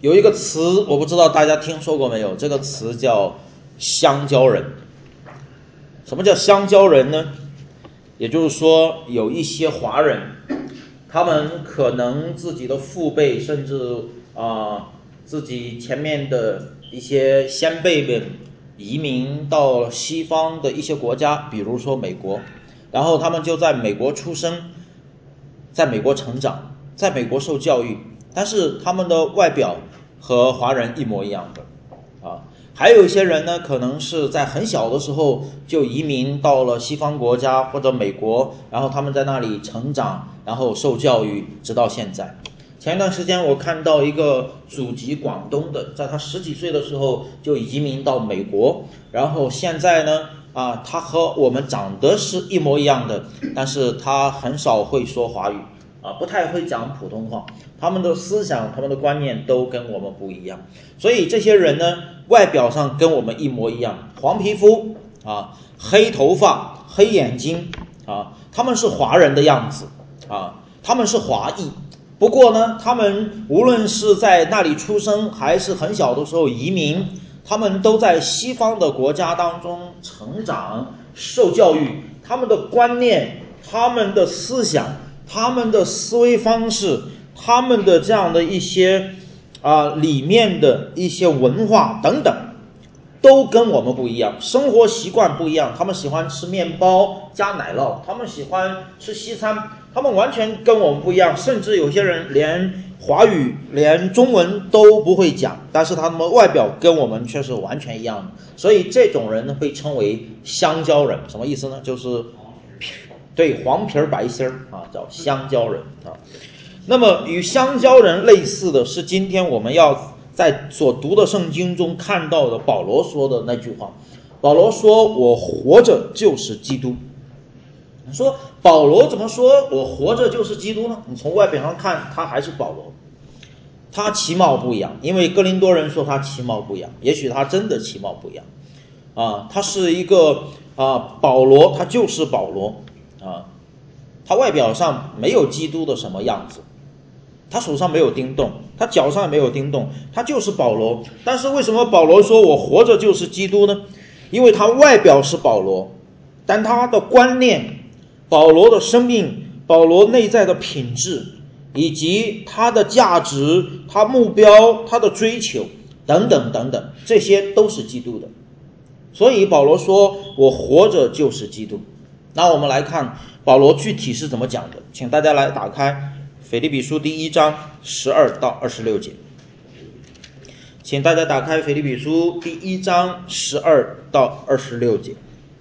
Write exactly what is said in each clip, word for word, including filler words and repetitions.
有一个词，我不知道大家听说过没有，这个词叫香蕉人。什么叫香蕉人呢？也就是说，有一些华人，他们可能自己的父辈，甚至啊、呃、自己前面的一些先辈们移民到了西方的一些国家，比如说美国，然后他们就在美国出生，在美国成长，在美国受教育，但是他们的外表和华人一模一样的啊。还有一些人呢，可能是在很小的时候就移民到了西方国家或者美国，然后他们在那里成长，然后受教育，直到现在。前一段时间我看到一个祖籍广东的，在他十几岁的时候就移民到美国，然后现在呢啊，他和我们长得是一模一样的，但是他很少会说华语啊，不太会讲普通话，他们的思想他们的观念都跟我们不一样。所以这些人呢，外表上跟我们一模一样，黄皮肤啊，黑头发，黑眼睛啊，他们是华人的样子啊，他们是华裔。不过呢，他们无论是在那里出生，还是很小的时候移民，他们都在西方的国家当中成长、受教育，他们的观念、他们的思想、他们的思维方式、他们的这样的一些啊、呃、里面的一些文化等等，都跟我们不一样，生活习惯不一样，他们喜欢吃面包加奶酪，他们喜欢吃西餐，他们完全跟我们不一样，甚至有些人连华语连中文都不会讲，但是他们外表跟我们却是完全一样的，所以这种人呢被称为香蕉人。什么意思呢？就是对，黄皮白心啊，叫香蕉人啊。那么与香蕉人类似的是今天我们要在所读的圣经中看到的保罗说的那句话。保罗说，我活着就是基督。你说保罗怎么说我活着就是基督呢？你从外表上看他还是保罗，他其貌不一样，因为哥林多人说他其貌不一样，也许他真的其貌不一样啊，他是一个啊，保罗他就是保罗啊，他外表上没有基督的什么样子，他手上没有钉洞，他脚上也没有钉洞，他就是保罗。但是为什么保罗说我活着就是基督呢？因为他外表是保罗，但他的观念、保罗的生命、保罗内在的品质，以及他的价值、他目标、他的追求等等等等，这些都是基督的。所以保罗说我活着就是基督。那我们来看保罗具体是怎么讲的，请大家来打开腓立比书第一章十二到二十六节。请大家打开腓立比书第一章十二到二十六节。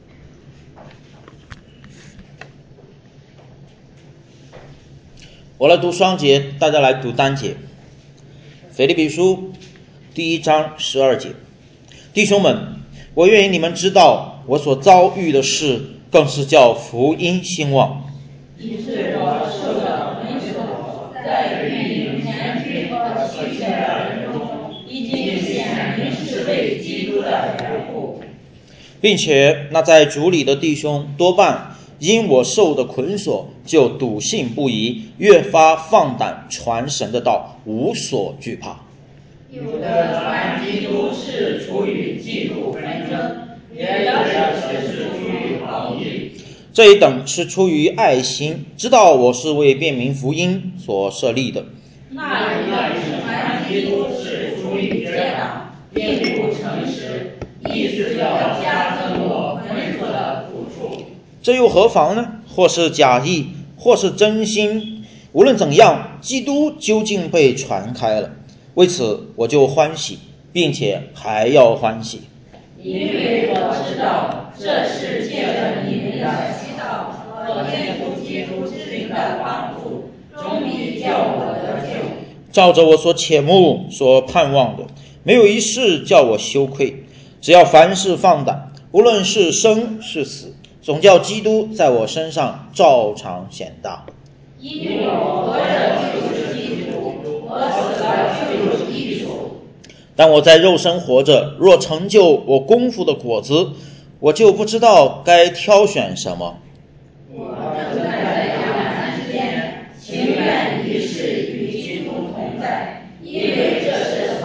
我来读双节，大家来读单节。腓立比书第一章十二节，弟兄们，我愿意你们知道，我所遭遇的事，更是叫福音兴旺。 以致我受的捆锁，在运营前去和去的人中，已经显明是为基督的缘故， 并且那在主里的弟兄多半因我受的捆锁，就笃信不疑，越发放胆传神的道，无所惧怕。 有的传基督是出于嫉妒纷争，也有的是出于好意。 这一等是出于爱心，知道我是为便民福音所设立的。 那一等是传基督是出于结党，并不诚实，意思要加增我捆锁的苦处。 这又何妨呢？或是假意，或是真心，无论怎样，基督究竟被传开了，为此我就欢喜，并且还要欢喜。 因为我知道这是借着你们的祈祷和耶稣基督之灵的帮助，终必叫我得救。 照着我所切慕所盼望的，没有一事叫我羞愧。只要凡事放胆，无论是生是死，总叫基督在我身上照常显大。 因为我活着就是基督，我死了就是益处。 但我在肉身活着，若成就我功夫的果子，我就不知道该挑选什么。 我正在两难之间，情愿一世与基督同在，因为这是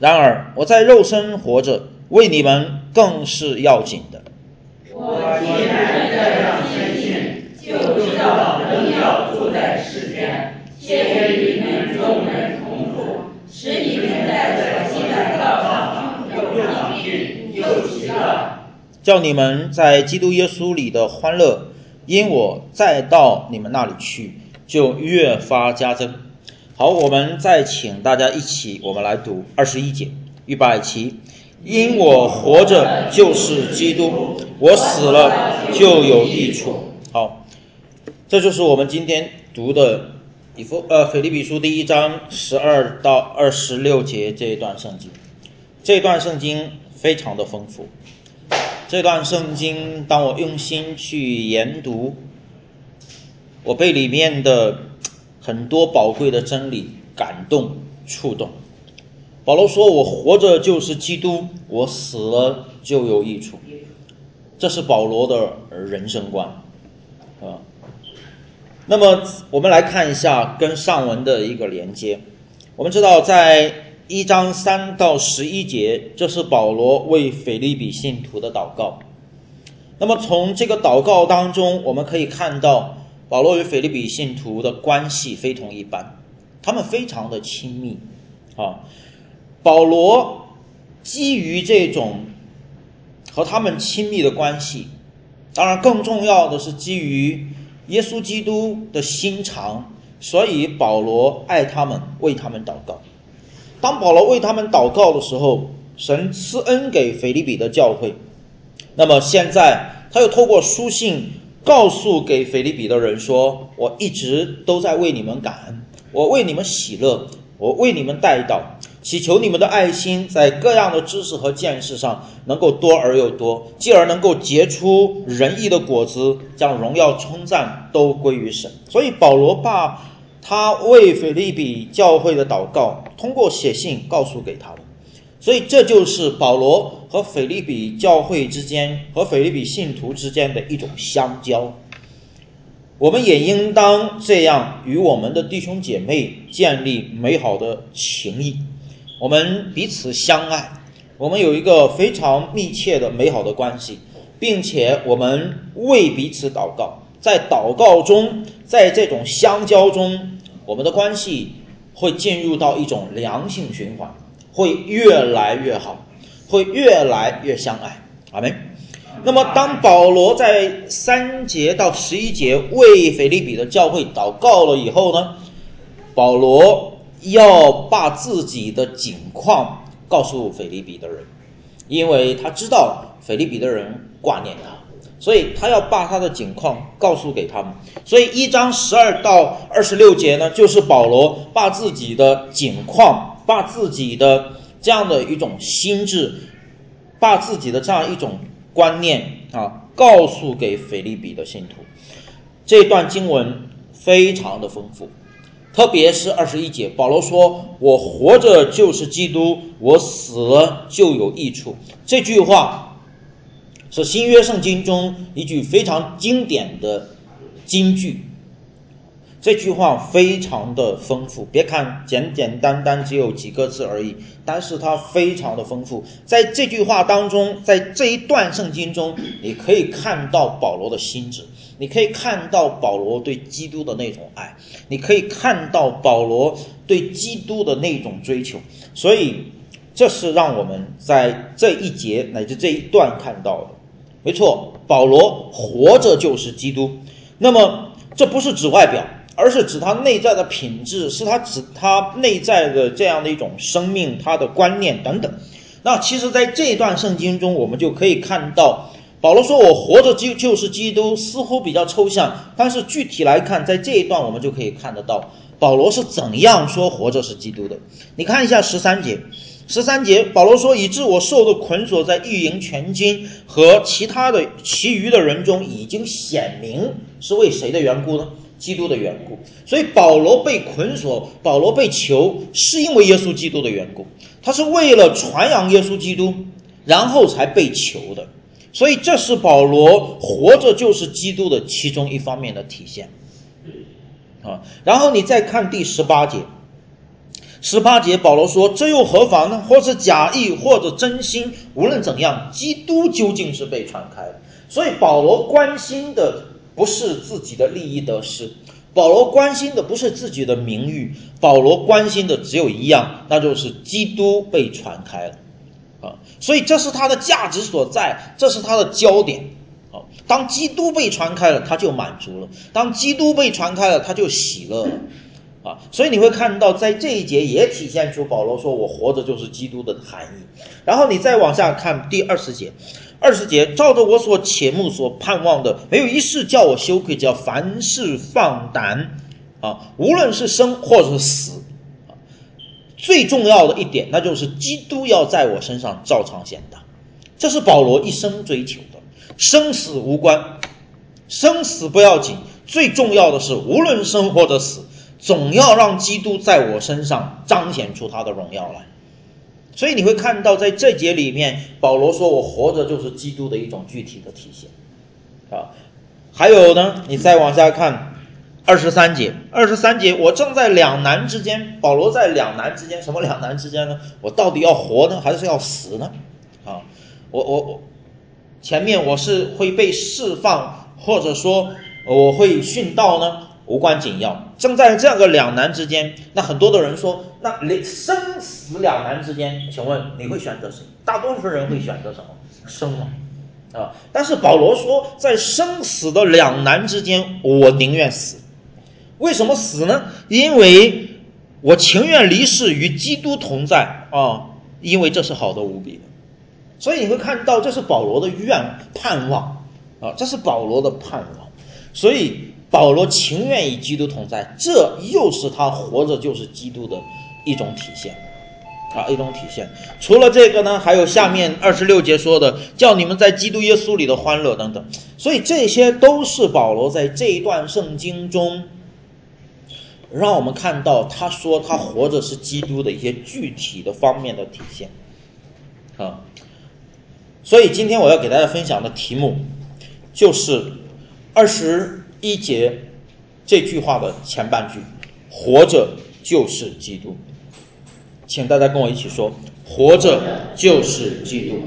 然而我在肉身活着，为你们更是要紧的。 我既然这样深信，就知道仍要住在世间，且与你们众人同住，使你们在可信的道上有长进，有喜乐， 叫你们在基督耶稣里的欢乐，因我再到你们那里去，就越发加增。好，我们再请大家一起，我们来读二十一节，预备起。因我活着就是基督，我死了就有益处。好，这就是我们今天读的以弗呃腓立比书第一章十二到二十六节这一段圣经。这段圣经非常的丰富，这段圣经当我用心去研读，我被里面的很多宝贵的真理感动触动。保罗说，我活着就是基督，我死了就有益处。这是保罗的人生观啊。那么我们来看一下跟上文的一个连接。我们知道在一章三到十一节，这是保罗为腓立比信徒的祷告。那么从这个祷告当中，我们可以看到保罗与腓立比信徒的关系非同一般，他们非常的亲密啊。保罗基于这种和他们亲密的关系，当然更重要的是基于耶稣基督的心肠，所以保罗爱他们，为他们祷告。当保罗为他们祷告的时候，神赐恩给腓立比的教会，那么现在他又透过书信告诉给腓立比的人说，我一直都在为你们感恩，我为你们喜乐，我为你们代祷，祈求你们的爱心在各样的知识和见识上能够多而又多，继而能够结出仁义的果子，将荣耀称赞都归于神。所以保罗把他为腓立比教会的祷告通过写信告诉给他们，所以这就是保罗和腓立比教会之间和腓立比信徒之间的一种相交。我们也应当这样与我们的弟兄姐妹建立美好的情谊，我们彼此相爱，我们有一个非常密切的美好的关系，并且我们为彼此祷告，在祷告中，在这种相交中，我们的关系会进入到一种良性循环，会越来越好，会越来越相爱。阿们。那么当保罗在三节到十一节为腓立比的教会祷告了以后呢，保罗要把自己的景况告诉腓立比的人，因为他知道腓立比的人挂念他，所以他要把他的景况告诉给他们。所以一章十二到二十六节呢，就是保罗把自己的景况，把自己的这样的一种心智，把自己的这样一种观念啊，告诉给腓立比的信徒。这段经文非常的丰富，特别是二十一节，保罗说，我活着就是基督，我死了就有益处。这句话是新约圣经中一句非常经典的金句，这句话非常的丰富，别看简简单单只有几个字而已，但是它非常的丰富。在这句话当中，在这一段圣经中，你可以看到保罗的心智，你可以看到保罗对基督的那种爱，你可以看到保罗对基督的那种追求。所以这是让我们在这一节乃至这一段看到的。没错，保罗活着就是基督。那么这不是指外表，而是指他内在的品质，是他指他内在的这样的一种生命，他的观念等等。那其实在这段圣经中，我们就可以看到保罗说我活着就就是基督，似乎比较抽象，但是具体来看，在这一段我们就可以看得到保罗是怎样说活着是基督的。你看一下十三节，十三节保罗说，以致我受的捆锁在御营全军和其他的其余的人中已经显明，是为谁的缘故呢？基督的缘故。所以保罗被捆锁，保罗被囚，是因为耶稣基督的缘故，他是为了传扬耶稣基督，然后才被囚的。所以这是保罗活着就是基督的其中一方面的体现啊。然后你再看第十八节， 十八节保罗说，这又何妨呢？或是假意，或者真心，无论怎样，基督究竟是被传开的。所以保罗关心的不是自己的利益得失，保罗关心的不是自己的名誉，保罗关心的只有一样，那就是基督被传开了啊！所以这是他的价值所在，这是他的焦点啊！当基督被传开了，他就满足了；当基督被传开了，他就喜乐了啊！所以你会看到，在这一节也体现出保罗说：“我活着就是基督的含义。”然后你再往下看第二十节。二十节，照着我所切慕所盼望的，没有一事叫我羞愧，只要凡事放胆啊，无论是生或者是死啊。最重要的一点，那就是基督要在我身上照常显大，这是保罗一生追求的。生死无关，生死不要紧，最重要的是无论生或者死，总要让基督在我身上彰显出他的荣耀来。所以你会看到在这节里面，保罗说我活着就是基督的一种具体的体现啊。还有呢，你再往下看二十三节，二十三节，我正在两难之间。保罗在两难之间，什么两难之间呢？我到底要活呢，还是要死呢？啊，我我我，前面我是会被释放，或者说我会殉道呢？无关紧要，正在这样的两难之间，那很多的人说，那生死两难之间，请问你会选择谁？大多数人会选择什么？生嘛，啊！但是保罗说，在生死的两难之间，我宁愿死。为什么死呢？因为我情愿离世与基督同在啊！因为这是好的无比的。所以你会看到，这是保罗的愿盼望啊，这是保罗的盼望。所以保罗情愿与基督同在，这又是他活着就是基督的一种体现啊，一种体现。除了这个呢，还有下面二十六节说的，叫你们在基督耶稣里的欢乐等等。所以这些都是保罗在这一段圣经中让我们看到他说他活着是基督的一些具体的方面的体现啊。所以今天我要给大家分享的题目就是二十一节这句话的前半句，活着就是基督。请大家跟我一起说，活着就是基督。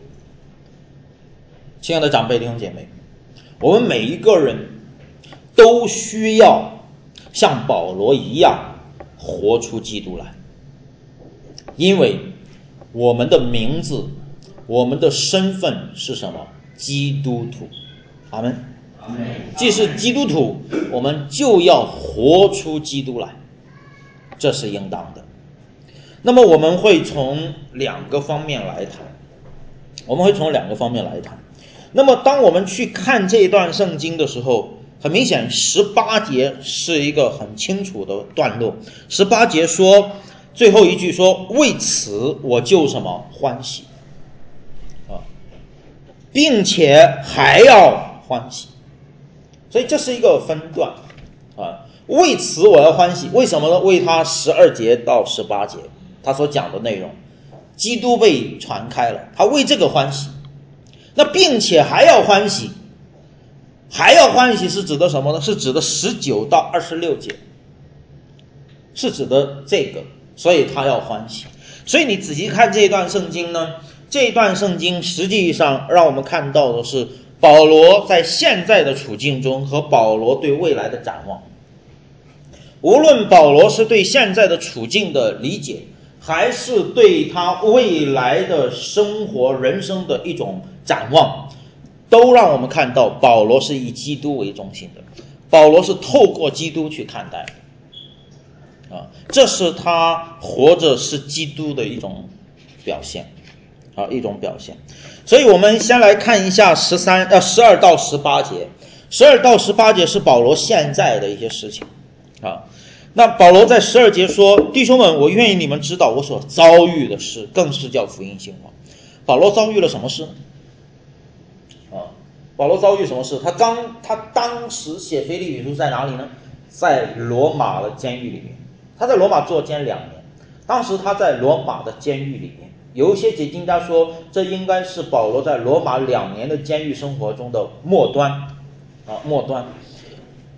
亲爱的长辈弟兄姐妹，我们每一个人都需要像保罗一样活出基督来，因为我们的名字，我们的身份是什么？基督徒。阿们。既是基督徒，我们就要活出基督来，这是应当的。那么我们会从两个方面来谈，我们会从两个方面来谈。那么当我们去看这一段圣经的时候，很明显十八节是一个很清楚的段落。十八节说，最后一句说，为此我就什么欢喜啊，并且还要欢喜。所以这是一个分段啊，为此我要欢喜，为什么呢？为他十二节到十八节他所讲的内容，基督被传开了，他为这个欢喜。那并且还要欢喜，还要欢喜是指的什么呢？是指的十九到二十六节，是指的这个，所以他要欢喜。所以你仔细看这一段圣经呢，这一段圣经实际上让我们看到的是保罗在现在的处境中和保罗对未来的展望。无论保罗是对现在的处境的理解，还是对他未来的生活人生的一种展望，都让我们看到保罗是以基督为中心的，保罗是透过基督去看待的啊，这是他活着是基督的一种表现啊，一种表现。所以我们先来看一下十三呃十二到十八节，十二到十八节是保罗现在的一些事情啊。那保罗在十二节说，弟兄们，我愿意你们知道我所遭遇的事，更是叫福音兴旺。保罗遭遇了什么事呢？啊，保罗遭遇什么事？他刚他当时写腓立比书在哪里呢？在罗马的监狱里面。他在罗马坐监两年，当时他在罗马的监狱里面。有一些解经家说，这应该是保罗在罗马两年的监狱生活中的末端啊，末端。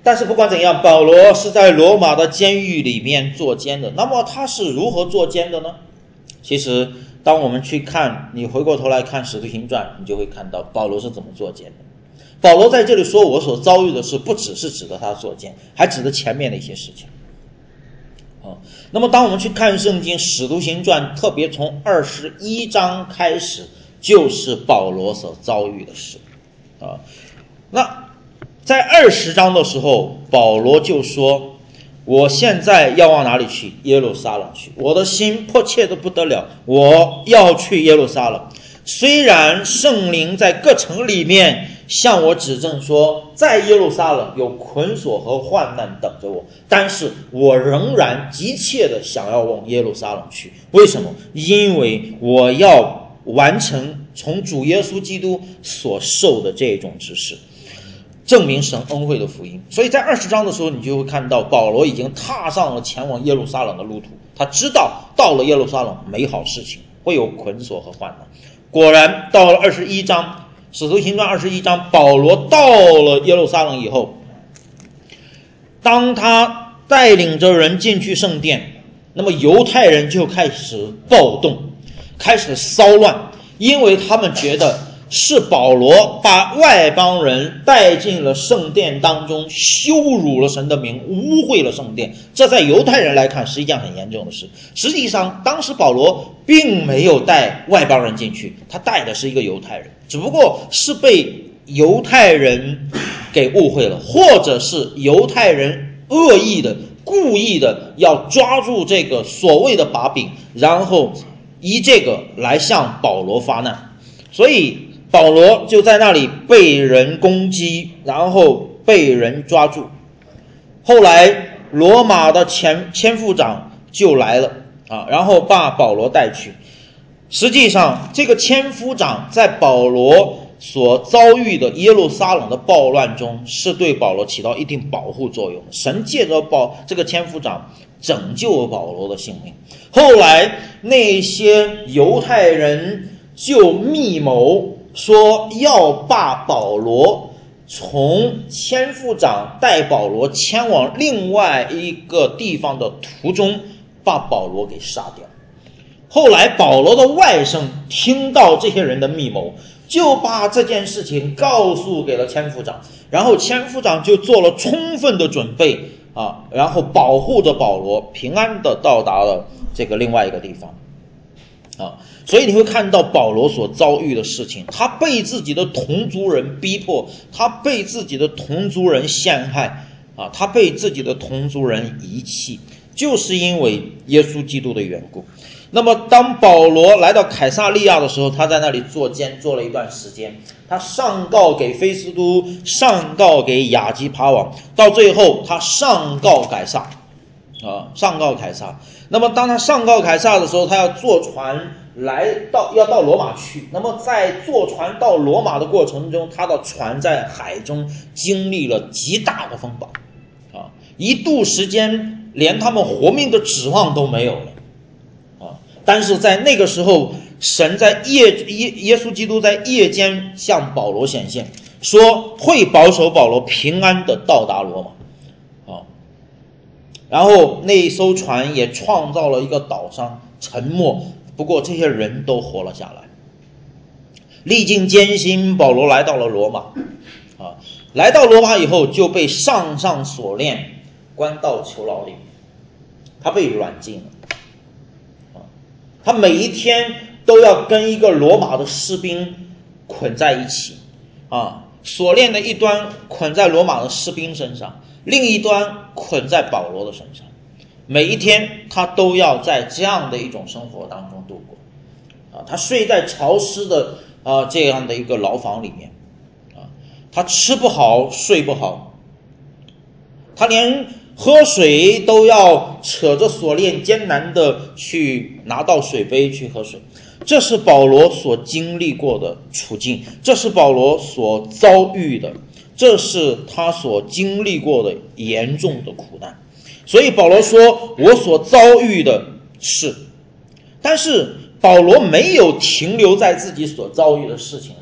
但是不管怎样，保罗是在罗马的监狱里面坐监的。那么他是如何坐监的呢？其实当我们去看，你回过头来看使徒行传，你就会看到保罗是怎么坐监的。保罗在这里说我所遭遇的事，不只是指的他坐监，还指的前面的一些事情。哦，那么当我们去看圣经使徒行传，特别从二十一章开始，就是保罗所遭遇的事啊。那在二十章的时候，保罗就说我现在要往哪里去？耶路撒冷去，我的心迫切的不得了，我要去耶路撒冷。虽然圣灵在各城里面向我指证说，在耶路撒冷有捆锁和患难等着我，但是我仍然急切的想要往耶路撒冷去。为什么？因为我要完成从主耶稣基督所受的这种指示，证明神恩惠的福音。所以在二十章的时候，你就会看到保罗已经踏上了前往耶路撒冷的路途。他知道到了耶路撒冷美好事情，会有捆锁和患难。果然到了二十一章，使徒行传二十一章，保罗到了耶路撒冷以后，当他带领着人进去圣殿，那么犹太人就开始暴动，开始骚乱，因为他们觉得是保罗把外邦人带进了圣殿当中，羞辱了神的名，污秽了圣殿。这在犹太人来看是一件很严重的事。实际上当时保罗并没有带外邦人进去，他带的是一个犹太人，只不过是被犹太人给误会了，或者是犹太人恶意的故意的要抓住这个所谓的把柄，然后以这个来向保罗发难。所以保罗就在那里被人攻击，然后被人抓住。后来罗马的前千夫长就来了啊，然后把保罗带去。实际上这个千夫长在保罗所遭遇的耶路撒冷的暴乱中，是对保罗起到一定保护作用的。神借着保这个千夫长拯救了保罗的性命。后来那些犹太人就密谋说要把保罗从千夫长带保罗前往另外一个地方的途中把保罗给杀掉。后来保罗的外甥听到这些人的密谋，就把这件事情告诉给了千夫长，然后千夫长就做了充分的准备啊，然后保护着保罗平安的到达了这个另外一个地方啊。所以你会看到保罗所遭遇的事情，他被自己的同族人逼迫，他被自己的同族人陷害啊，他被自己的同族人遗弃，就是因为耶稣基督的缘故。那么当保罗来到凯撒利亚的时候，他在那里坐监坐了一段时间，他上告给菲斯都，上告给亚基帕王，到最后他上告凯撒啊，上告凯撒。那么当他上告凯撒的时候，他要坐船来到要到罗马去。那么在坐船到罗马的过程中，他的船在海中经历了极大的风暴啊，一度时间连他们活命的指望都没有了啊。但是在那个时候，神在夜耶耶稣基督在夜间向保罗显现，说会保守保罗平安的到达罗马啊。然后那一艘船也创造了一个岛上沉没，不过这些人都活了下来。历经艰辛，保罗来到了罗马啊，来到罗马以后就被上上锁链，关到囚牢里，他被软禁了啊，他每一天都要跟一个罗马的士兵捆在一起啊，锁链的一端捆在罗马的士兵身上，另一端捆在保罗的身上，每一天他都要在这样的一种生活当中度过啊，他睡在潮湿的啊这样的一个牢房里面啊，他吃不好睡不好，他连喝水都要扯着锁链艰难的去拿到水杯去喝水。这是保罗所经历过的处境，这是保罗所遭遇的，这是他所经历过的严重的苦难。所以保罗说我所遭遇的事，但是保罗没有停留在自己所遭遇的事情上，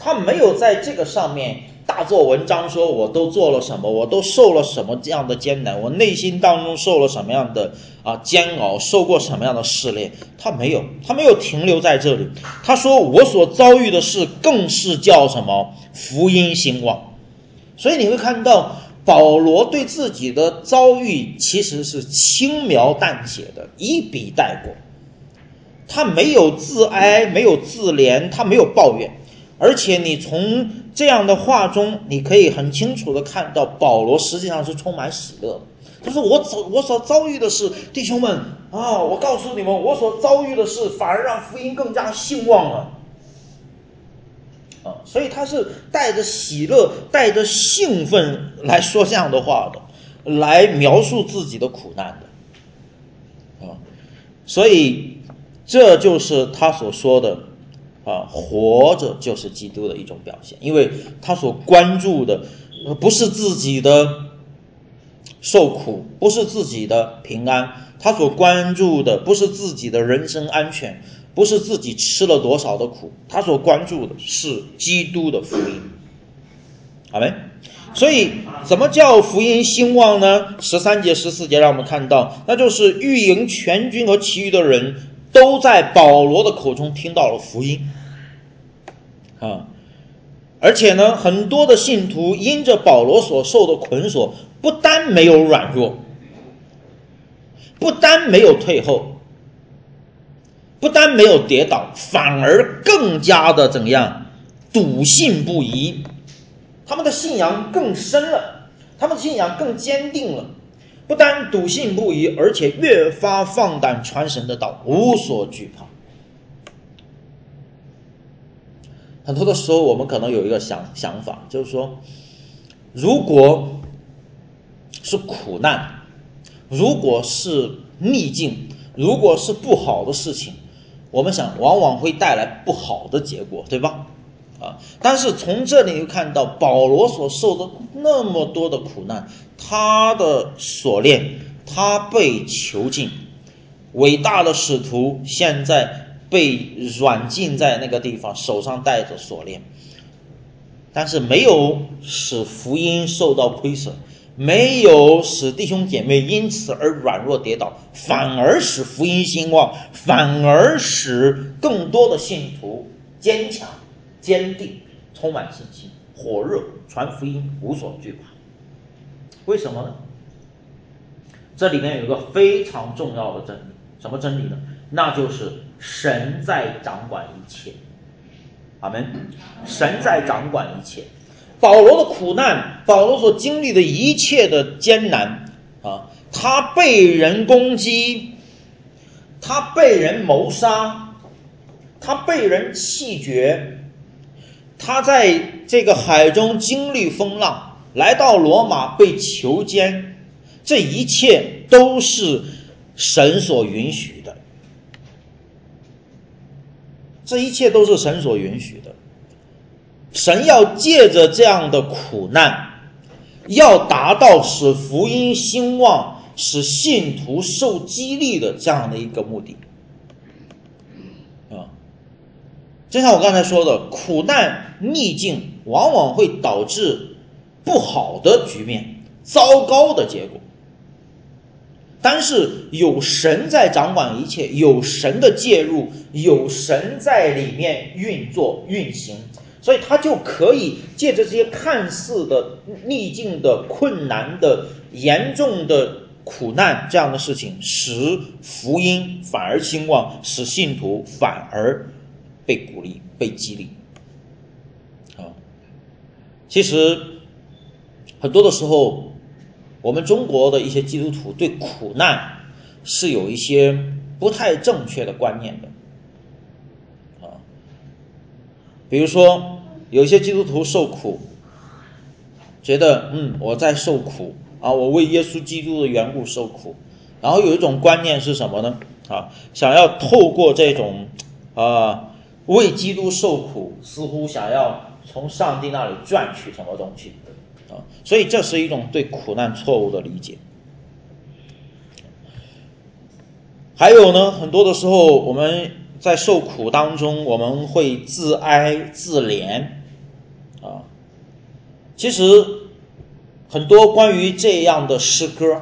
他没有在这个上面大做文章，说我都做了什么，我都受了什么这样的艰难，我内心当中受了什么样的啊煎熬，受过什么样的试炼，他没有，他没有停留在这里。他说我所遭遇的事更是叫什么福音兴旺。所以你会看到保罗对自己的遭遇其实是轻描淡写的，一笔带过，他没有自哀，没有自怜，他没有抱怨。而且你从这样的话中，你可以很清楚的看到保罗实际上是充满喜乐的。他说我所我所遭遇的是，弟兄们啊，我告诉你们，我所遭遇的是反而让福音更加兴旺了啊！所以他是带着喜乐，带着兴奋来说这样的话的，来描述自己的苦难的啊！所以这就是他所说的啊，活着就是基督的一种表现，因为他所关注的不是自己的受苦，不是自己的平安，他所关注的不是自己的人身安全，不是自己吃了多少的苦，他所关注的是基督的福音。阿们。所以怎么叫福音兴旺呢？十三节十四节让我们看到，那就是御营全军和其余的人都在保罗的口中听到了福音啊，而且呢，很多的信徒因着保罗所受的捆锁，不单没有软弱，不单没有退后，不单没有跌倒，反而更加的怎样笃信不疑，他们的信仰更深了，他们的信仰更坚定了，不单笃信不疑，而且越发放胆传神的道，无所惧怕。很多的时候我们可能有一个想想法，就是说如果是苦难，如果是逆境，如果是不好的事情，我们想往往会带来不好的结果，对吧？啊，但是从这里看到保罗所受的那么多的苦难，他的锁链，他被囚禁，伟大的使徒现在被软禁在那个地方，手上戴着锁链，但是没有使福音受到亏损，没有使弟兄姐妹因此而软弱跌倒，反而使福音兴旺，反而使更多的信徒坚强坚定，充满信心，火热传福音，无所惧怕。为什么呢？这里面有一个非常重要的真理，什么真理呢？那就是神在掌管一切。阿们。神在掌管一切。保罗的苦难，保罗所经历的一切的艰难啊，他被人攻击，他被人谋杀，他被人弃绝，他在这个海中经历风浪，来到罗马被囚监，这一切都是神所允许的，这一切都是神所允许的。神要借着这样的苦难，要达到使福音兴旺，使信徒受激励的这样的一个目的啊。就像我刚才说的，苦难逆境往往会导致不好的局面，糟糕的结果。但是有神在掌管一切，有神的介入，有神在里面运作运行，所以他就可以借着这些看似的逆境的困难的严重的苦难这样的事情，使福音反而兴旺，使信徒反而被鼓励被激励啊。其实很多的时候我们中国的一些基督徒对苦难是有一些不太正确的观念的啊。比如说有一些基督徒受苦，觉得嗯我在受苦啊，我为耶稣基督的缘故受苦，然后有一种观念是什么呢？啊，想要透过这种啊为基督受苦，似乎想要从上帝那里赚取什么东西啊，所以这是一种对苦难错误的理解。还有呢，很多的时候我们在受苦当中，我们会自哀自怜其实很多关于这样的诗歌，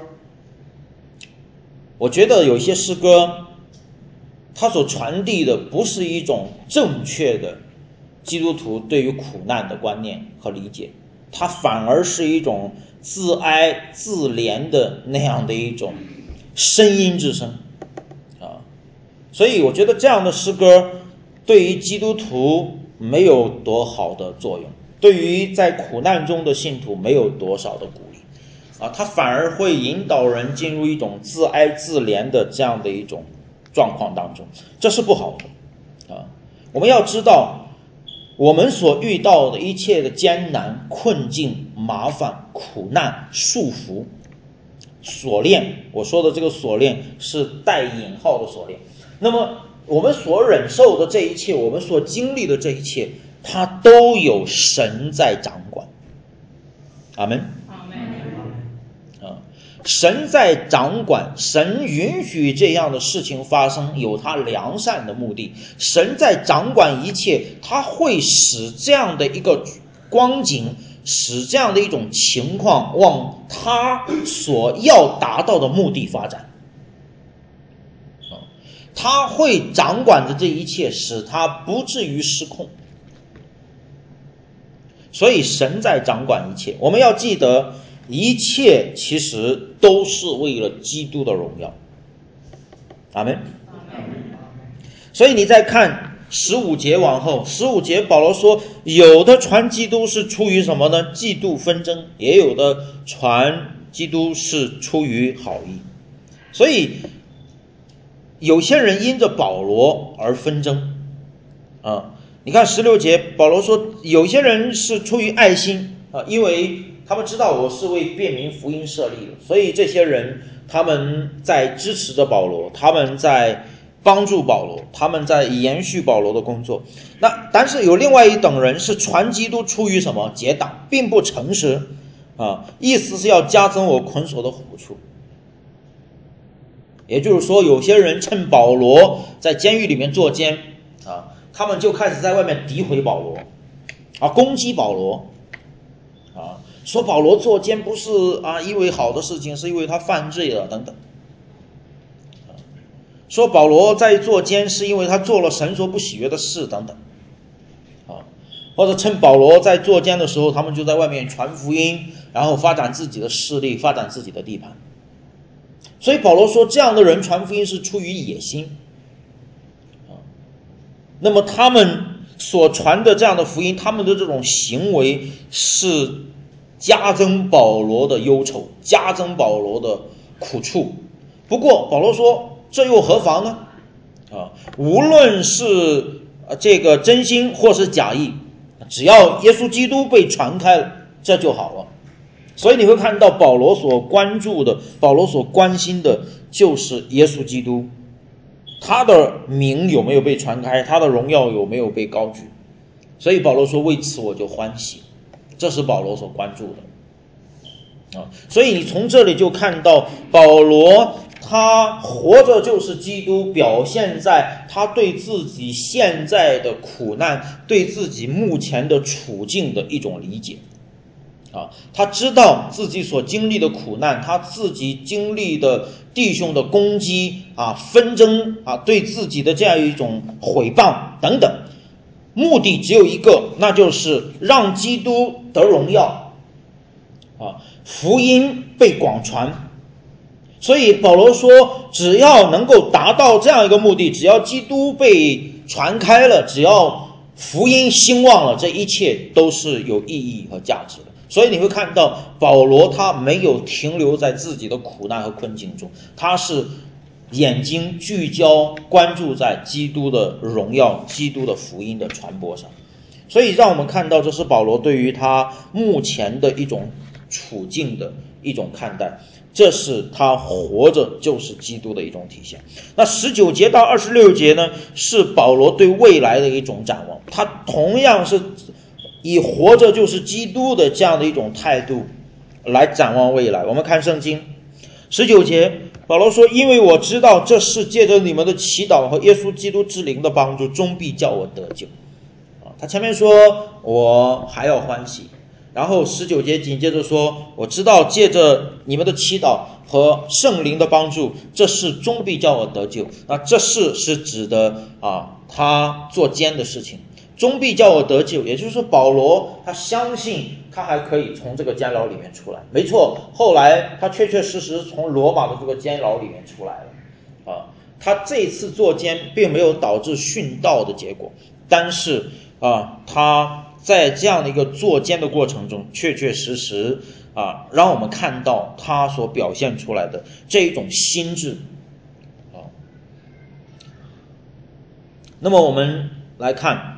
我觉得有一些诗歌它所传递的不是一种正确的基督徒对于苦难的观念和理解，它反而是一种自哀自怜的那样的一种声音之声啊。所以我觉得这样的诗歌对于基督徒没有多好的作用，对于在苦难中的信徒没有多少的鼓励啊，它反而会引导人进入一种自哀自怜的这样的一种状况当中，这是不好的啊。我们要知道，我们所遇到的一切的艰难、困境、麻烦、苦难、束缚、锁链，我说的这个锁链是带引号的锁链。那么我们所忍受的这一切，我们所经历的这一切，它都有神在掌管。阿们。 阿们。 啊，神在掌管，神允许这样的事情发生，有他良善的目的。神在掌管一切，他会使这样的一个光景，使这样的一种情况往他所要达到的目的发展。他会掌管着这一切，使他不至于失控。所以神在掌管一切，我们要记得，一切其实都是为了基督的荣耀。阿们。所以你再看十五节往后，十五节保罗说，有的传基督是出于什么呢？嫉妒纷争，也有的传基督是出于好意。所以有些人因着保罗而纷争啊。你看十六节，保罗说有些人是出于爱心啊，因为他们知道我是为便民福音设立的，所以这些人他们在支持着保罗，他们在帮助保罗，他们在延续保罗的工作。那但是有另外一等人是传基督出于什么？结党，并不诚实啊，意思是要加增我捆锁的苦处。也就是说，有些人趁保罗在监狱里面坐监啊，他们就开始在外面诋毁保罗啊，攻击保罗啊，说保罗坐监不是啊因为好的事情，是因为他犯罪了等等。说保罗在坐监是因为他做了神所不喜悦的事等等啊，或者趁保罗在坐监的时候，他们就在外面传福音，然后发展自己的势力，发展自己的地盘。所以保罗说，这样的人传福音是出于野心啊。那么他们所传的这样的福音，他们的这种行为是加增保罗的忧愁，加增保罗的苦处。不过保罗说，这又何妨呢？啊，无论是这个真心或是假意，只要耶稣基督被传开了，这就好了。所以你会看到保罗所关注的，保罗所关心的就是耶稣基督，他的名有没有被传开，他的荣耀有没有被高举。所以保罗说，为此我就欢喜，这是保罗所关注的啊。所以你从这里就看到保罗他活着就是基督，表现在他对自己现在的苦难，对自己目前的处境的一种理解啊，他知道自己所经历的苦难，他自己经历的弟兄的攻击啊、纷争啊，对自己的这样一种毁谤等等，目的只有一个，那就是让基督得荣耀啊，福音被广传。所以保罗说，只要能够达到这样一个目的，只要基督被传开了，只要福音兴旺了，这一切都是有意义和价值的。所以你会看到保罗他没有停留在自己的苦难和困境中，他是眼睛聚焦关注在基督的荣耀、基督的福音的传播上。所以让我们看到，这是保罗对于他目前的一种处境的一种看待，这是他活着就是基督的一种体现。那十九节到二十六节呢，是保罗对未来的一种展望，他同样是以活着就是基督的这样的一种态度来展望未来。我们看圣经十九节，保罗说，因为我知道这是借着你们的祈祷和耶稣基督之灵的帮助，终必叫我得救。他前面说我还要欢喜， 然后十九节紧接着说，我知道借着你们的祈祷和圣灵的帮助，这事终必叫我得救。那这事是指的啊，他做监的事情，终必叫我得救，也就是说保罗他相信他还可以从这个监牢里面出来。没错，后来他确确实实从罗马的这个监牢里面出来了啊。他这次做监并没有导致殉道的结果，但是啊，他在这样的一个做监的过程中，确确实实啊，让我们看到他所表现出来的这一种心智啊。那么我们来看，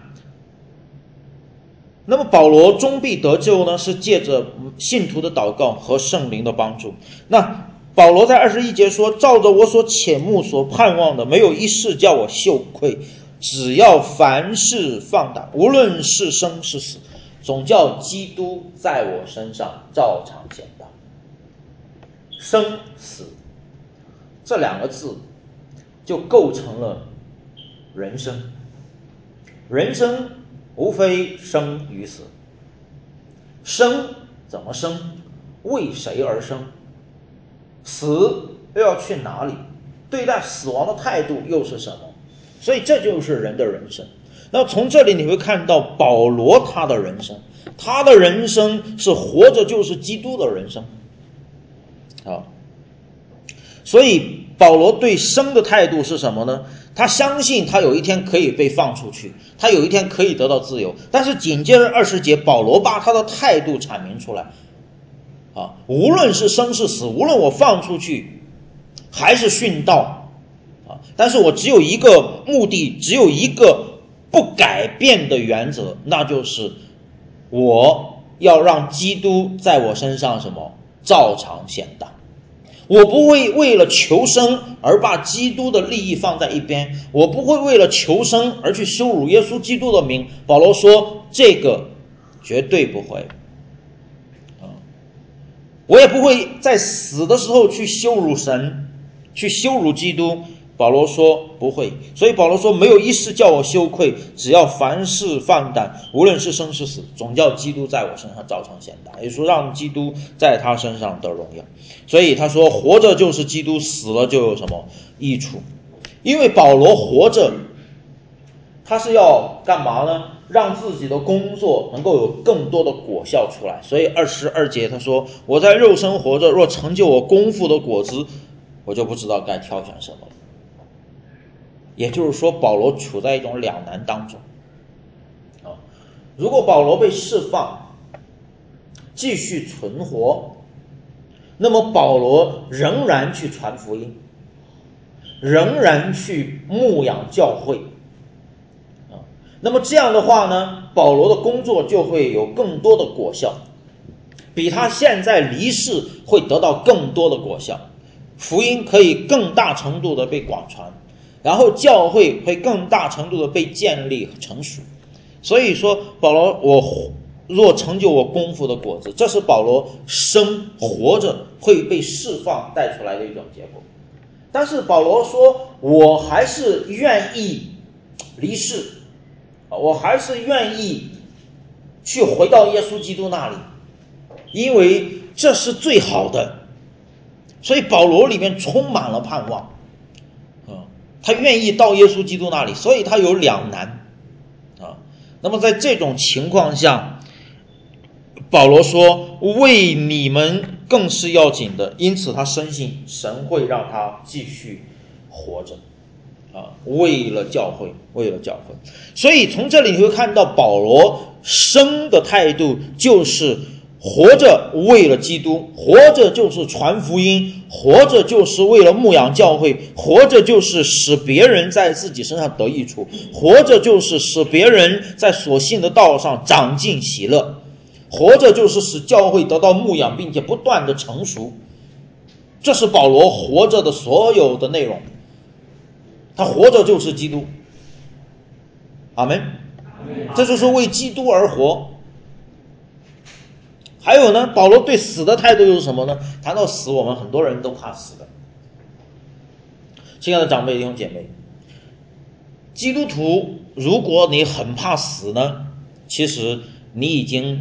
那么保罗终必得救呢，是借着信徒的祷告和圣灵的帮助。那保罗在二十一节说，照着我所切慕所盼望的，没有一事叫我羞愧，只要凡事放胆，无论是生是死，总叫基督在我身上照常显大。生死这两个字就构成了人生，人生无非生与死。生怎么生？为谁而生？死又要去哪里？对待死亡的态度又是什么？所以这就是人的人生。那从这里你会看到保罗他的人生，他的人生是活着就是基督的人生啊。所以保罗对生的态度是什么呢？他相信他有一天可以被放出去，他有一天可以得到自由。但是紧接着二十节，保罗把他的态度阐明出来啊，无论是生是死，无论我放出去还是殉道啊，但是我只有一个目的，只有一个不改变的原则，那就是我要让基督在我身上什么照常显大。我不会为了求生而把基督的利益放在一边，我不会为了求生而去羞辱耶稣基督的名。保罗说这个绝对不会，我也不会在死的时候去羞辱神，去羞辱基督。保罗说不会，所以保罗说没有一事叫我羞愧，只要凡事放胆，无论是生是死，总叫基督在我身上照常显大，也就是说让基督在他身上得荣耀。所以他说活着就是基督，死了就有什么益处？因为保罗活着他是要干嘛呢？让自己的工作能够有更多的果效出来。所以二十二节他说，我在肉身活着，若成就我功夫的果子，我就不知道该挑选什么了。也就是说保罗处在一种两难当中啊。如果保罗被释放继续存活，那么保罗仍然去传福音，仍然去牧养教会啊。那么这样的话呢，保罗的工作就会有更多的果效，比他现在离世会得到更多的果效，福音可以更大程度的被广传，然后教会会更大程度的被建立和成熟。所以说保罗，我若成就我功夫的果子，这是保罗生活着会被释放带出来的一种结果。但是保罗说我还是愿意离世，我还是愿意去回到耶稣基督那里，因为这是最好的。所以保罗里面充满了盼望，他愿意到耶稣基督那里，所以他有两难啊。那么在这种情况下，保罗说为你们更是要紧的，因此他深信神会让他继续活着啊，为了教会，为了教会。所以从这里你会看到保罗生的态度就是活着为了基督，活着就是传福音，活着就是为了牧养教会，活着就是使别人在自己身上得益处，活着就是使别人在所信的道上长进喜乐，活着就是使教会得到牧养并且不断的成熟。这是保罗活着的所有的内容，他活着就是基督。阿们。这就是为基督而活。还有呢，保罗对死的态度又是什么呢？谈到死，我们很多人都怕死的。亲爱的长辈弟兄姐妹，基督徒如果你很怕死呢，其实你已经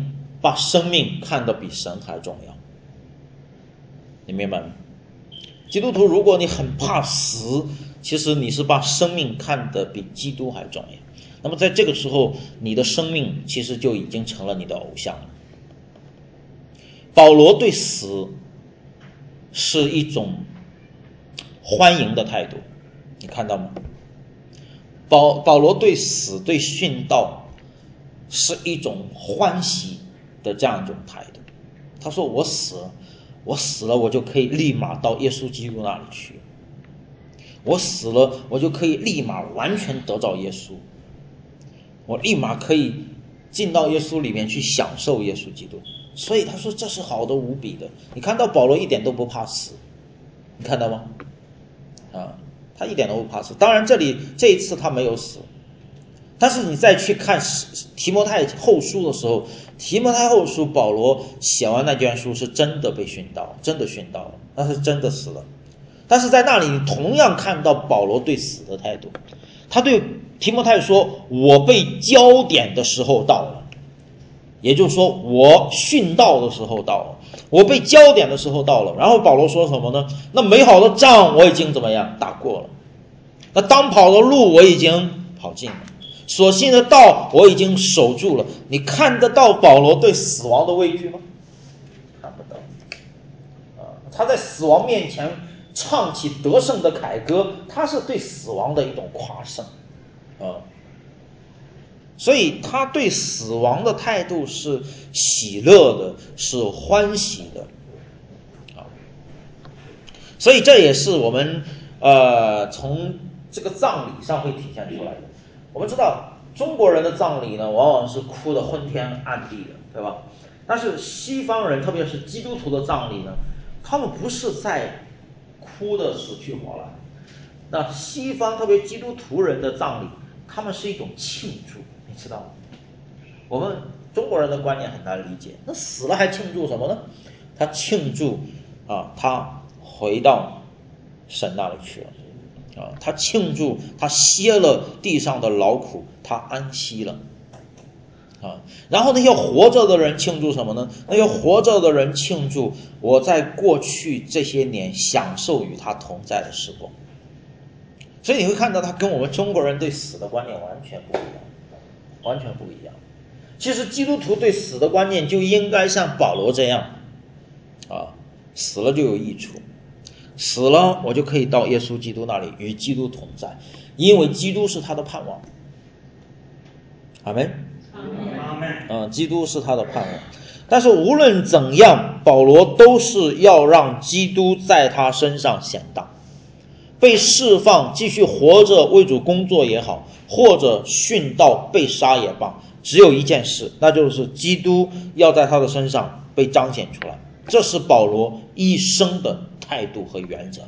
把生命看得比神还重要。你明白吗？基督徒，如果你很怕死，其实你是把生命看得比基督还重要。那么在这个时候，你的生命其实就已经成了你的偶像了。保罗对死是一种欢迎的态度，你看到吗？保保罗对死对殉道是一种欢喜的这样一种态度。他说我死了，我死了我就可以立马到耶稣基督那里去，我死了我就可以立马完全得到耶稣，我立马可以进到耶稣里面去享受耶稣基督。所以他说这是好的无比的。你看到保罗一点都不怕死，你看到吗？啊，他一点都不怕死。当然这里这一次他没有死，但是你再去看提摩太后书的时候，提摩太后书保罗写完那卷书是真的被殉道，真的殉道了，那是真的死了。但是在那里你同样看到保罗对死的态度。他对提摩太说，我被焦点的时候到了，也就是说我殉道的时候到了，我被焦点的时候到了。然后保罗说什么呢？那美好的仗我已经怎么样打过了，那当跑的路我已经跑尽了，所信的道我已经守住了。你看得到保罗对死亡的畏惧吗？看不到。啊，他在死亡面前唱起得胜的凯歌，他是对死亡的一种夸胜啊。所以他对死亡的态度是喜乐的，是欢喜的啊。所以这也是我们呃从这个葬礼上会体现出来的。我们知道中国人的葬礼呢，往往是哭得昏天暗地的，对吧？但是西方人，特别是基督徒的葬礼呢，他们不是在哭得死去活来。那西方特别基督徒人的葬礼，他们是一种庆祝，你知道吗？我们中国人的观念很难理解，那死了还庆祝什么呢？他庆祝啊，他回到神那里去了啊，他庆祝他歇了地上的劳苦，他安息了啊。然后那些活着的人庆祝什么呢？那些活着的人庆祝我在过去这些年享受与他同在的时光。所以你会看到他跟我们中国人对死的观念完全不一样，完全不一样。其实基督徒对死的观念就应该像保罗这样啊，死了就有益处，死了我就可以到耶稣基督那里与基督同在，因为基督是他的盼望。阿们。 阿们。 嗯，基督是他的盼望。但是无论怎样，保罗都是要让基督在他身上显大，被释放继续活着为主工作也好，或者殉道被杀也罢，只有一件事，那就是基督要在他的身上被彰显出来。这是保罗一生的态度和原则，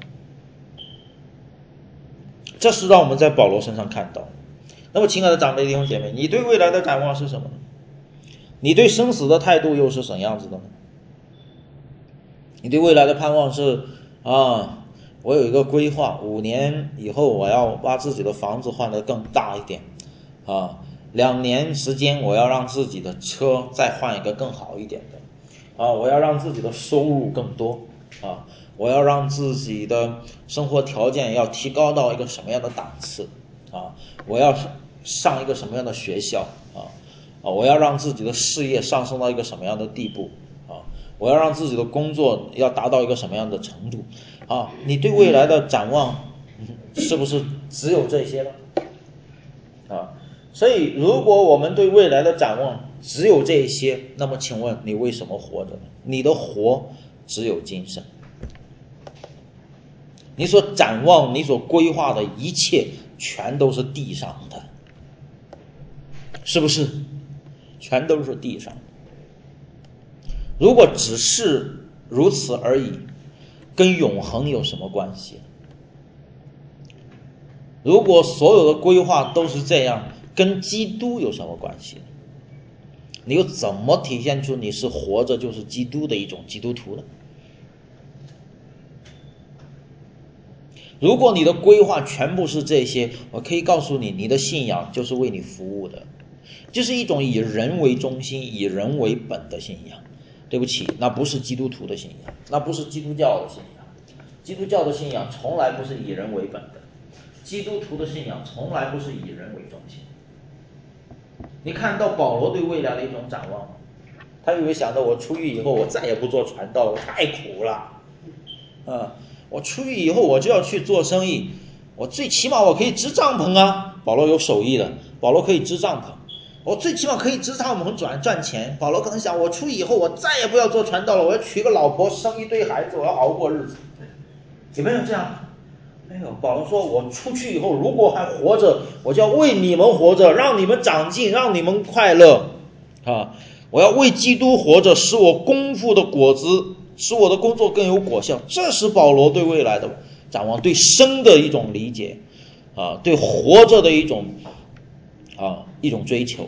这是让我们在保罗身上看到。那么亲爱的长辈弟兄姐妹，你对未来的展望是什么呢？你对生死的态度又是什么样子的呢？你对未来的盼望是啊，我有一个规划，五年以后我要把自己的房子换得更大一点啊，两年时间我要让自己的车再换一个更好一点的啊，我要让自己的收入更多啊，我要让自己的生活条件要提高到一个什么样的档次啊，我要上一个什么样的学校啊啊，我要让自己的事业上升到一个什么样的地步啊，我要让自己的工作要达到一个什么样的程度啊？你对未来的展望是不是只有这些呢？啊，所以如果我们对未来的展望只有这些，那么请问你为什么活着呢？你的活只有今生，你所展望你所规划的一切全都是地上的，是不是？全都是地上的。如果只是如此而已，跟永恒有什么关系？如果所有的规划都是这样，跟基督有什么关系？你又怎么体现出你是活着就是基督的一种基督徒呢？如果你的规划全部是这些，我可以告诉你，你的信仰就是为你服务的， 就是一种以人为中心、以人为本的信仰。对不起，那不是基督徒的信仰，那不是基督教的信仰。基督教的信仰从来不是以人为本的，基督徒的信仰从来不是以人为中心。你看到保罗对未来的一种展望，他以为想到我出狱以后我再也不做传道了，我太苦了啊！我出狱以后我就要去做生意，我最起码我可以支帐篷啊。保罗有手艺的，保罗可以支帐篷，我最起码可以支帐篷赚赚钱。保罗可能想，我出狱以后我再也不要做传道了，我要娶个老婆，生一堆孩子，我要熬过日子。有没有这样？没有。保罗说，我出去以后如果还活着，我就要为你们活着，让你们长进，让你们快乐啊！我要为基督活着，使我功夫的果子，使我的工作更有果效。这是保罗对未来的展望，对生的一种理解啊，对活着的一种啊一种追求。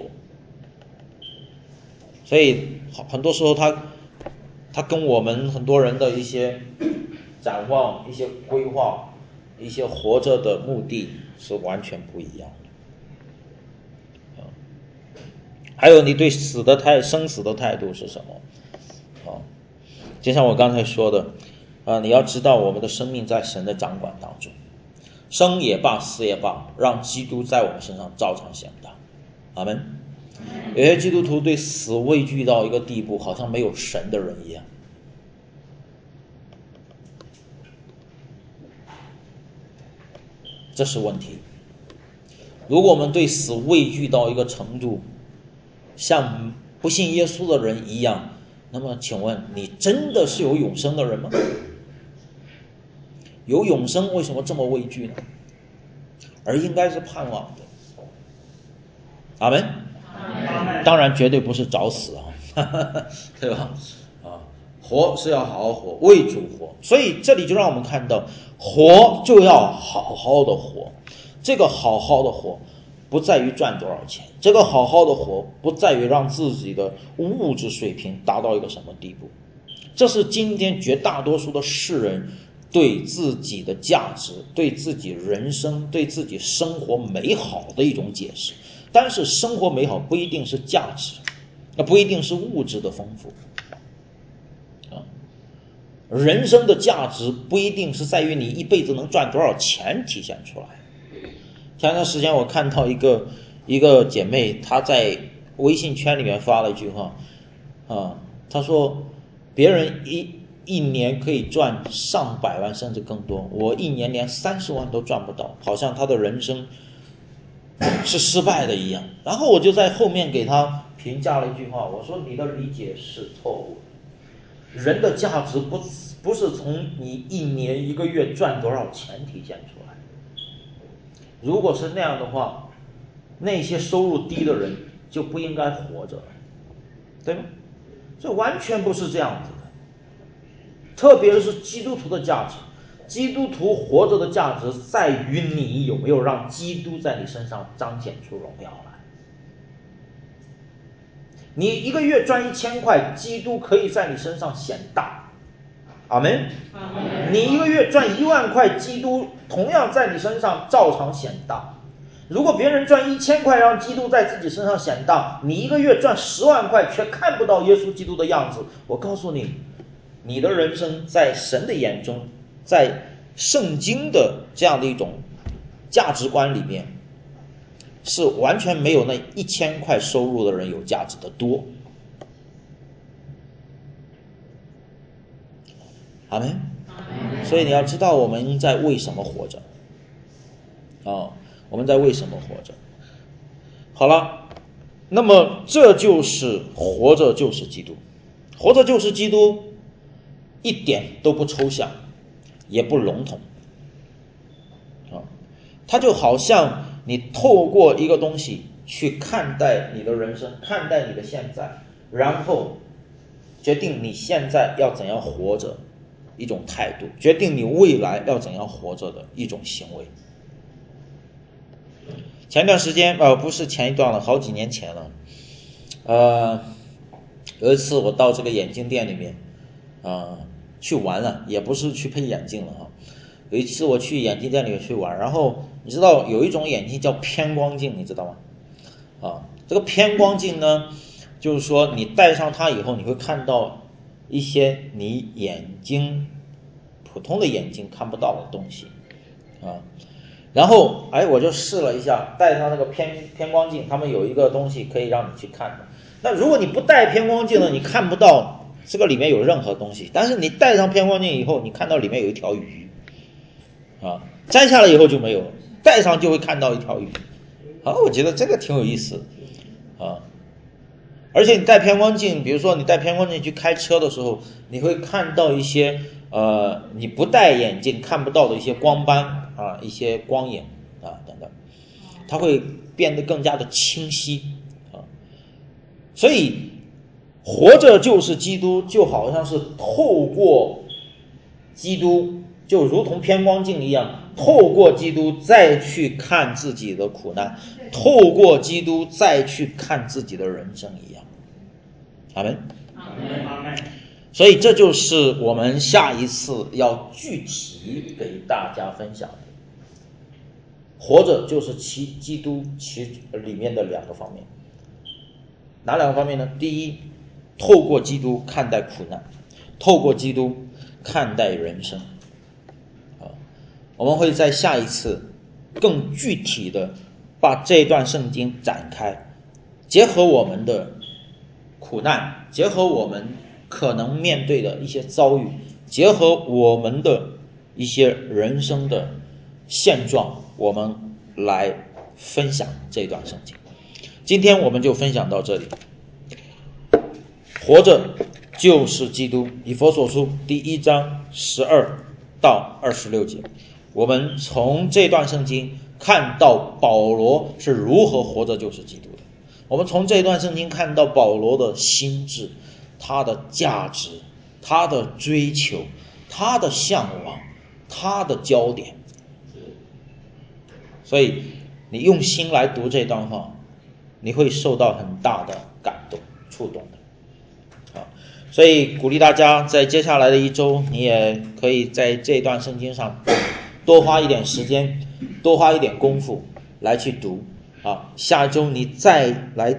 所以很多时候他他跟我们很多人的一些展望、一些规划、一些活着的目的是完全不一样的。还有你对死的态生死的态度是什么啊？就像我刚才说的啊，你要知道我们的生命在神的掌管当中，生也罢，死也罢，让基督在我们身上照常显大。阿们。有些基督徒对死畏惧到一个地步，好像没有神的人一样。这是问题。如果我们对死畏惧到一个程度，像不信耶稣的人一样，那么请问你真的是有永生的人吗？有永生为什么这么畏惧呢？而应该是盼望的。阿们。当然绝对不是找死啊，对吧？啊，活是要好好活，为主活。所以这里就让我们看到，活就要好好的活。这个好好的活不在于赚多少钱，这个好好的活不在于让自己的物质水平达到一个什么地步。这是今天绝大多数的世人对自己的价值、对自己人生、对自己生活美好的一种解释。但是生活美好不一定是价值，那不一定是物质的丰富啊。人生的价值不一定是在于你一辈子能赚多少钱体现出来。前段时间我看到一个一个姐妹，她在微信圈里面发了一句话啊，她说别人一一年可以赚上百万甚至更多，我一年连三十万都赚不到，好像她的人生是失败的一样。然后我就在后面给她评价了一句话，我说你的理解是错误的，人的价值不不是从你一年一个月赚多少钱体现出来。如果是那样的话，那些收入低的人就不应该活着，对吗？这完全不是这样子的。特别是基督徒的价值，基督徒活着的价值在于你有没有让基督在你身上彰显出荣耀来。你一个月赚一千块，基督可以在你身上显大，阿们。你一个月赚一万块，基督同样在你身上照常显大。如果别人赚一千块让基督在自己身上显大，你一个月赚十万块却看不到耶稣基督的样子，我告诉你，你的人生在神的眼中，在圣经的这样的一种价值观里面，是完全没有那一千块收入的人有价值的多。阿们。所以你要知道我们在为什么活着啊？我们在为什么活着？好了，那么这就是活着就是基督，活着就是基督，一点都不抽象，也不笼统啊。它就好像你透过一个东西去看待你的人生，看待你的现在，然后决定你现在要怎样活着一种态度，决定你未来要怎样活着的一种行为。前段时间呃不是前一段了，好几年前了，呃有一次我到这个眼镜店里面啊、呃、去玩了，也不是去配眼镜了哈。有一次我去眼镜店里面去玩，然后你知道有一种眼镜叫偏光镜，你知道吗？啊， 这个偏光镜呢，就是说你戴上它以后，你会看到一些你眼睛普通的眼睛看不到的东西啊。然后哎，我就试了一下，戴上那个偏偏光镜，他们有一个东西可以让你去看的。那如果你不戴偏光镜呢，你看不到这个里面有任何东西，但是你戴上偏光镜以后，你看到里面有一条鱼啊，摘下来以后就没有了，戴上就会看到一条鱼。好，我觉得这个挺有意思啊。而且你戴偏光镜，比如说你戴偏光镜去开车的时候，你会看到一些呃你不戴眼镜看不到的一些光斑啊，一些光影啊等等，它会变得更加的清晰啊。所以活着就是基督，就好像是透过基督，就如同偏光镜一样，透过基督再去看自己的苦难，透过基督再去看自己的人生一样。阿们。 阿们。 所以这就是我们下一次要具体给大家分享的，活着就是其基督其里面的两个方面。哪两个方面呢？第一，透过基督看待苦难，透过基督看待人生。啊，我们会在下一次更具体的把这段圣经展开，结合我们的苦难，结合我们可能面对的一些遭遇，结合我们的一些人生的现状，我们来分享这段圣经。今天我们就分享到这里。活着就是基督，以弗所书第一章十二到二十六节，我们从这段圣经看到保罗是如何活着就是基督的。我们从这段圣经看到保罗的心智，他的价值，他的追求，他的向往，他的焦点。所以你用心来读这段话，你会受到很大的感动触动的。好，所以鼓励大家在接下来的一周，你也可以在这段圣经上多花一点时间，多花一点功夫来去读啊。下周你再来